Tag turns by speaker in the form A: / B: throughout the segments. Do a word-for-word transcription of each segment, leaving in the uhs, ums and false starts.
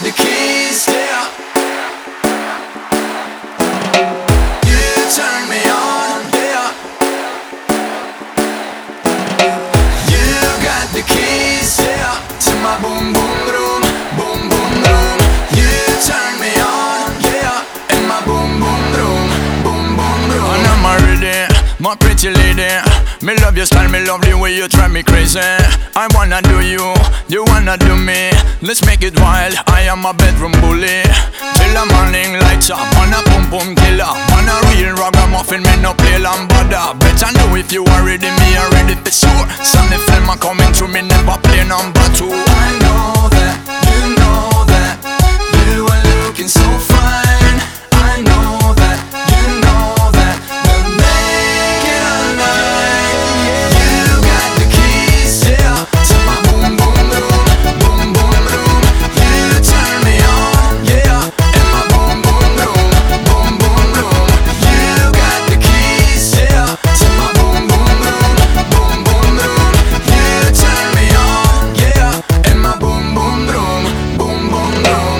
A: the keys, yeah. You turn me on, yeah. You got the keys, yeah, to my boom boom room, boom boom room. You turn me on, yeah, in my boom boom room, boom boom room.
B: And I'm already, my pretty lady. Me love your style, me love the way you drive me crazy. I wanna do you, you wanna do me. Let's make it wild, I am a bedroom bully. Till the morning lights up, man a boom boom killer. Man a real ragamuffin, me no play lambada. Better know if you are ready, me are ready for sure. Sunny film a coming through, me never play number two.
A: I know that, you know that, you are looking so fine. I know that, you know that, we'll make it all night. You got the keys, yeah, to my boom boom room, boom boom room. You turn me on, yeah, in my boom boom room, boom boom room. You got the keys, yeah, to my boom boom room, boom boom room. You turn me on, yeah, in my boom boom room, boom boom room.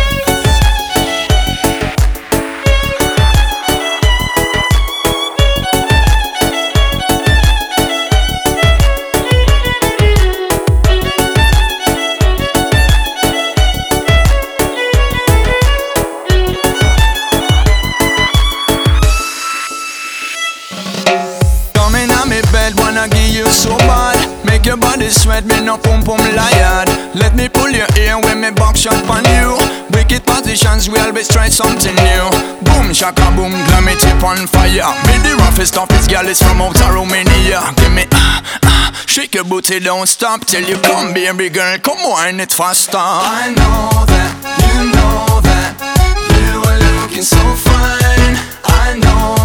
B: Come in on me bed, wanna give you so bad. Make your body sweat, me no pum pum liar. Let me pull your ear when me back shot on you. Wicked positions, we always try something new. Boom shaka boom, glammy tip on fire. Me the roughest toughest girl is from outer Romania. Give me ah ah, shake your booty, don't stop till you come, baby girl. Come on, it faster.
A: I know that, you know that, you are looking so fine. I know